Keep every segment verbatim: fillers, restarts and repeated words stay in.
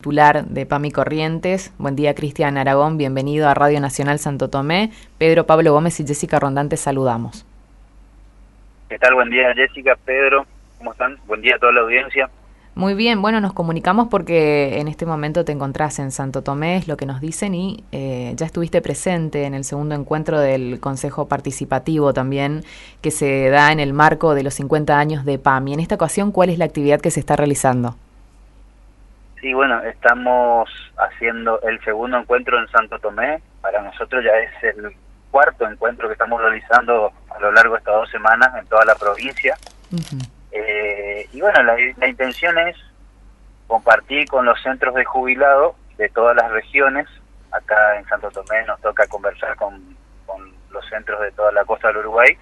titular de PAMI Corrientes. Buen día, Cristian Aragón, bienvenido a Radio Nacional Santo Tomé. Pedro, Pablo Gómez y Jessica Rondán te saludamos. ¿Qué tal? Buen día, Jessica, Pedro, ¿cómo están? Buen día a toda la audiencia. Muy bien, bueno, nos comunicamos porque en este momento te encontrás en Santo Tomé, es lo que nos dicen, y eh, ya estuviste presente en el segundo encuentro del Consejo Participativo también, que se da en el marco de los cincuenta años de PAMI. En esta ocasión, ¿cuál es la actividad que se está realizando? Sí, bueno, estamos haciendo el segundo encuentro en Santo Tomé. Para nosotros ya es el cuarto encuentro que estamos realizando a lo largo de estas dos semanas en toda la provincia. Uh-huh. Eh, y bueno, la, la intención es compartir con los centros de jubilados de todas las regiones. Acá en Santo Tomé nos toca conversar con, con los centros de toda la costa del Uruguay,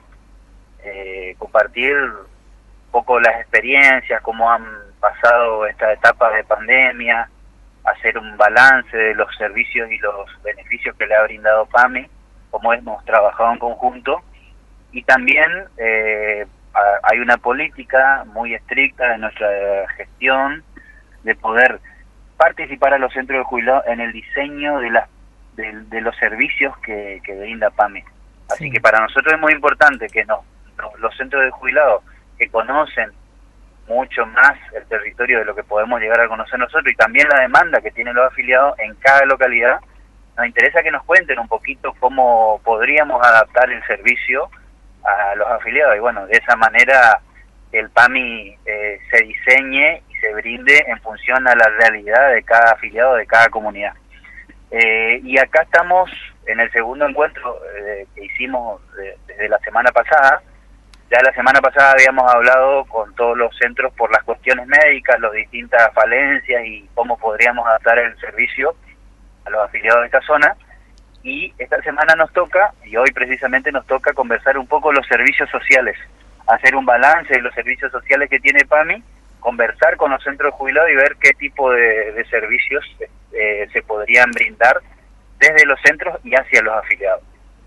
eh, compartir un poco las experiencias, cómo han pasado esta etapa de pandemia, hacer un balance de los servicios y los beneficios que le ha brindado PAMI, cómo hemos trabajado en conjunto, y también eh, hay una política muy estricta de nuestra gestión de poder participar a los centros de jubilados en el diseño de, la, de, de los servicios que, que brinda PAMI. Así sí. que para nosotros es muy importante que nos, nos, los centros de jubilados que conocen mucho más el territorio de lo que podemos llegar a conocer nosotros y también la demanda que tienen los afiliados en cada localidad, nos interesa que nos cuenten un poquito cómo podríamos adaptar el servicio a los afiliados y bueno, de esa manera el PAMI eh, se diseñe y se brinde en función a la realidad de cada afiliado de cada comunidad. Eh, y acá estamos en el segundo encuentro eh, que hicimos de, desde la semana pasada. Ya la semana pasada habíamos hablado con todos los centros por las cuestiones médicas, las distintas falencias y cómo podríamos adaptar el servicio a los afiliados de esta zona. Y esta semana nos toca, y hoy precisamente nos toca conversar un poco los servicios sociales, hacer un balance de los servicios sociales que tiene PAMI, conversar con los centros de jubilados y ver qué tipo de, de servicios eh, se podrían brindar desde los centros y hacia los afiliados.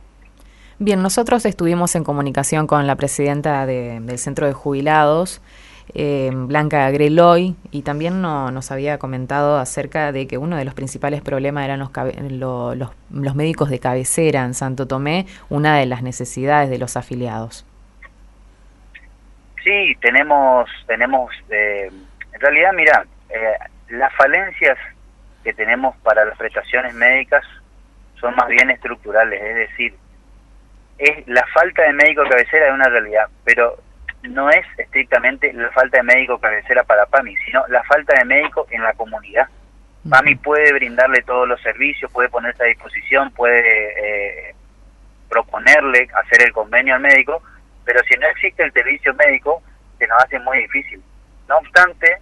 Bien, nosotros estuvimos en comunicación con la presidenta de, del Centro de Jubilados, eh, Blanca Greloy, y también no, nos había comentado acerca de que uno de los principales problemas eran los, lo, los, los médicos de cabecera en Santo Tomé, una de las necesidades de los afiliados. Sí, tenemos, tenemos eh, en realidad, mira, eh, las falencias que tenemos para las prestaciones médicas son más bien estructurales, es decir, es la falta de médico de cabecera es una realidad, pero no es estrictamente la falta de médico cabecera para PAMI, sino la falta de médico en la comunidad. Uh-huh. PAMI puede brindarle todos los servicios, puede ponerse a disposición, puede eh, proponerle hacer el convenio al médico, pero si no existe el servicio médico, se nos hace muy difícil. No obstante,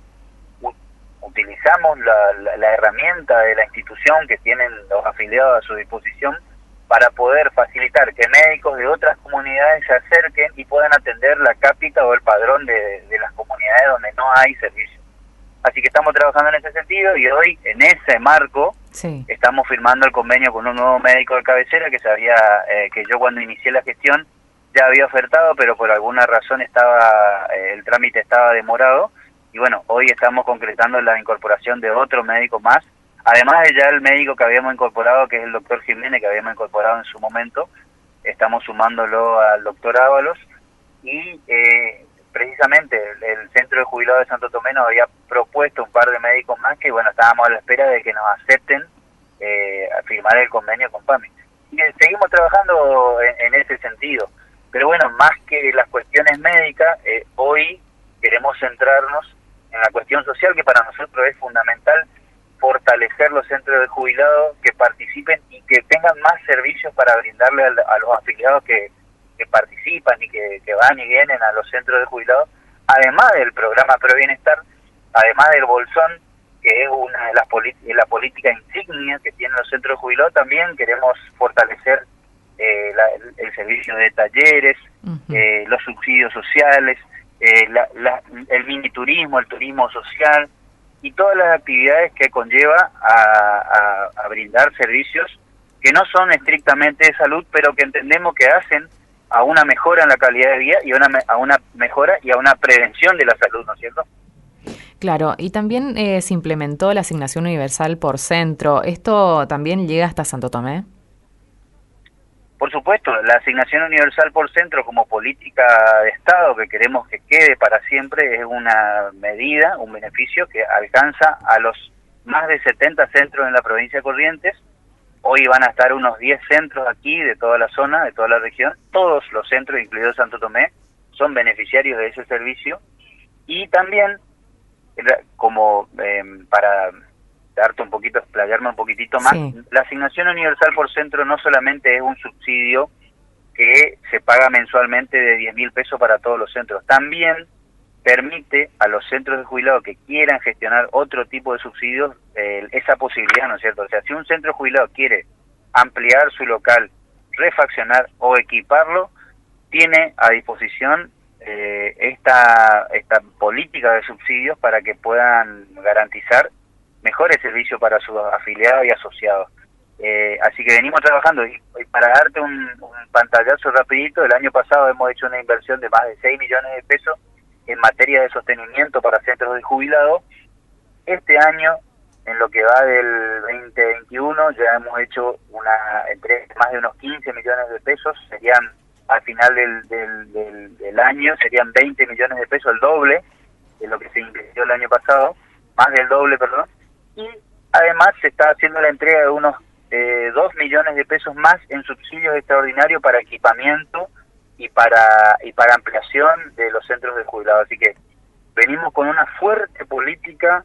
utilizamos la, la, la herramienta de la institución que tienen los afiliados a su disposición para poder facilitar que médicos de otras comunidades se acerquen y puedan atender la cápita o el padrón de, de las comunidades donde no hay servicio. Así que estamos trabajando en ese sentido y hoy, en ese marco, sí. estamos firmando el convenio con un nuevo médico de cabecera que sabía eh, que yo cuando inicié la gestión ya había ofertado, pero por alguna razón estaba eh, el trámite estaba demorado. Y bueno, hoy estamos concretando la incorporación de otro médico más, además de ya el médico que habíamos incorporado, que es el doctor Jiménez, que habíamos incorporado en su momento. Estamos sumándolo al doctor Ábalos y eh, precisamente el, el Centro de Jubilados de Santo Tomé nos había propuesto un par de médicos más que bueno, estábamos a la espera de que nos acepten eh, a firmar el convenio con PAMI. Y eh, seguimos trabajando en, en ese sentido. Pero bueno, más que las cuestiones médicas, eh, hoy queremos centrarnos en la cuestión social, que para nosotros es fundamental fortalecer los centros de jubilados, que participen y que tengan más servicios para brindarle a, a los afiliados que, que participan y que, que van y vienen a los centros de jubilados, además del programa Pro Bienestar, además del Bolsón, que es una de las la política insignia que tienen los centros de jubilados. También queremos fortalecer eh, la, el, el servicio de talleres, uh-huh. eh, los subsidios sociales, eh, la, la, el mini turismo, el turismo social y todas las actividades que conlleva a, a, a brindar servicios que no son estrictamente de salud, pero que entendemos que hacen a una mejora en la calidad de vida y una, a una mejora y a una prevención de la salud, ¿no es cierto? Claro, y también eh, se implementó la asignación universal por centro. ¿Esto también llega hasta Santo Tomé? Por supuesto, la asignación universal por centro como política de Estado que queremos que quede para siempre es una medida, un beneficio que alcanza a los más de setenta centros en la provincia de Corrientes. Hoy van a estar unos diez centros aquí de toda la zona, de toda la región. Todos los centros, incluido Santo Tomé, son beneficiarios de ese servicio. Y también, como eh, para darte un poquito, explayarme un poquitito más, sí. La asignación universal por centro no solamente es un subsidio que se paga mensualmente de diez mil pesos para todos los centros, también permite a los centros de jubilados que quieran gestionar otro tipo de subsidios eh, esa posibilidad, ¿no es cierto? O sea, si un centro de jubilados quiere ampliar su local, refaccionar o equiparlo, tiene a disposición eh, esta, esta política de subsidios para que puedan garantizar mejores servicios para sus afiliados y asociados. Eh, así que venimos trabajando, y, y para darte un, un pantallazo rapidito, el año pasado hemos hecho una inversión de más de seis millones de pesos en materia de sostenimiento para centros de jubilados. Este año, en lo que va del veinte veintiuno, ya hemos hecho una entre más de unos quince millones de pesos, serían al final del, del, del, del año, serían veinte millones de pesos, el doble de lo que se invirtió el año pasado, más del doble, perdón, y además se está haciendo la entrega de unos eh, dos millones de pesos más en subsidios extraordinarios para equipamiento y para y para ampliación de los centros de jubilados. Así que venimos con una fuerte política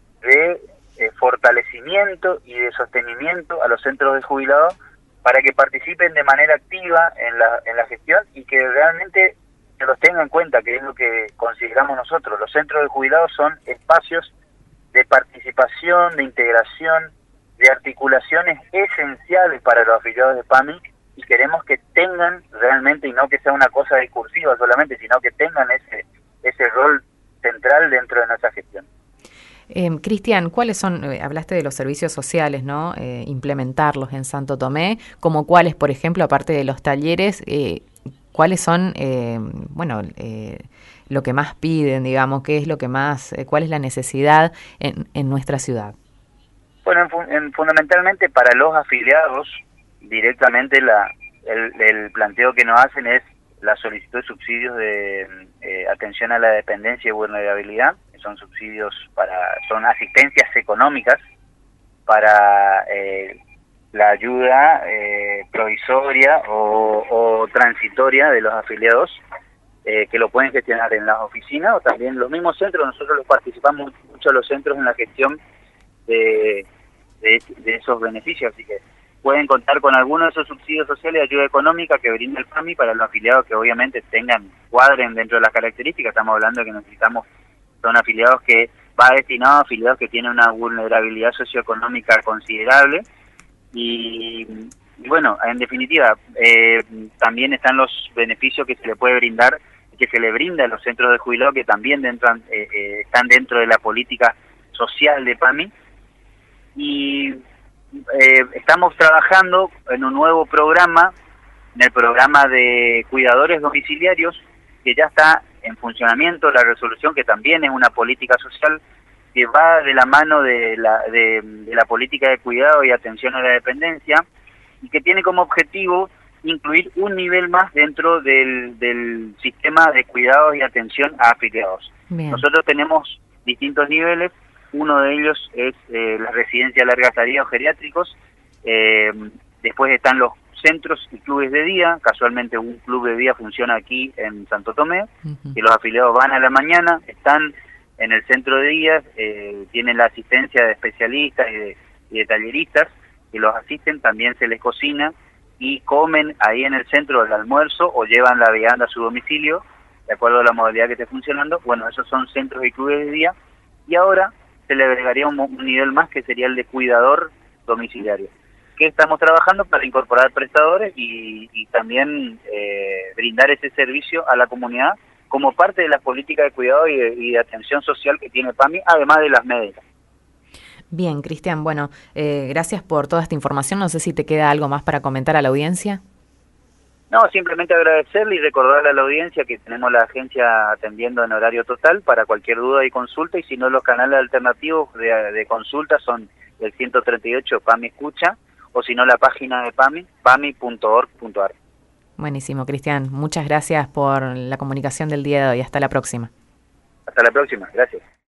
de eh, fortalecimiento y de sostenimiento a los centros de jubilados para que participen de manera activa en la en la gestión y que realmente se los tenga en cuenta, que es lo que consideramos nosotros. Los centros de jubilados son espacios de participación, de integración, de articulaciones esenciales para los afiliados de PAMI, y queremos que tengan realmente, y no que sea una cosa discursiva solamente, sino que tengan ese ese rol central dentro de nuestra gestión. Eh, Cristian, ¿cuáles son, eh, hablaste de los servicios sociales, ¿no? Eh, implementarlos en Santo Tomé, como cuáles, por ejemplo, aparte de los talleres, eh, cuáles son, eh, bueno, eh, lo que más piden, digamos, qué es lo que más, eh, cuál es la necesidad en, en nuestra ciudad? Bueno, en, en, fundamentalmente para los afiliados, directamente la el, el planteo que nos hacen es la solicitud de subsidios de eh, atención a la dependencia y vulnerabilidad, que son subsidios para, son asistencias económicas para eh, la ayuda eh, provisoria o, o transitoria de los afiliados, eh, que lo pueden gestionar en las oficinas o también los mismos centros. Nosotros los participamos mucho los centros en la gestión de, de, de esos beneficios, así que pueden contar con algunos de esos subsidios sociales de ayuda económica que brinda el PAMI para los afiliados que obviamente tengan, cuadren dentro de las características. Estamos hablando de que necesitamos, son afiliados que va destinado a afiliados que tienen una vulnerabilidad socioeconómica considerable y, y bueno, en definitiva, eh, también están los beneficios que se le puede brindar, que se le brinda a los centros de jubilados que también dentro, eh, eh, están dentro de la política social de PAMI. Y Eh, estamos trabajando en un nuevo programa, en el programa de cuidadores domiciliarios, que ya está en funcionamiento, la resolución, que también es una política social que va de la mano de la, de, de la política de cuidado y atención a la dependencia, y que tiene como objetivo incluir un nivel más dentro del, del sistema de cuidados y atención a afiliados. Bien. Nosotros tenemos distintos niveles. Uno de ellos es eh, la residencia de larga estadía o geriátricos. Eh, después están los centros y clubes de día. Casualmente un club de día funciona aquí en Santo Tomé, uh-huh. que los afiliados van a la mañana, están en el centro de día, eh, tienen la asistencia de especialistas y de, y de talleristas que los asisten, también se les cocina y comen ahí en el centro del almuerzo o llevan la vianda a su domicilio, de acuerdo a la modalidad que esté funcionando. Bueno, esos son centros y clubes de día. Y ahora se le agregaría un, un nivel más, que sería el de cuidador domiciliario, que estamos trabajando para incorporar prestadores y, y también eh, brindar ese servicio a la comunidad como parte de las políticas de cuidado y de, y de atención social que tiene PAMI, además de las médicas. Bien, Cristian, bueno, eh, gracias por toda esta información. No sé si te queda algo más para comentar a la audiencia. No, simplemente agradecerle y recordarle a la audiencia que tenemos la agencia atendiendo en horario total para cualquier duda y consulta, y si no, los canales alternativos de, de consulta son el ciento treinta y ocho PAMI Escucha, o si no, la página de PAMI, pami punto org punto ar. Buenísimo, Cristian. Muchas gracias por la comunicación del día de hoy. Hasta la próxima. Hasta la próxima. Gracias.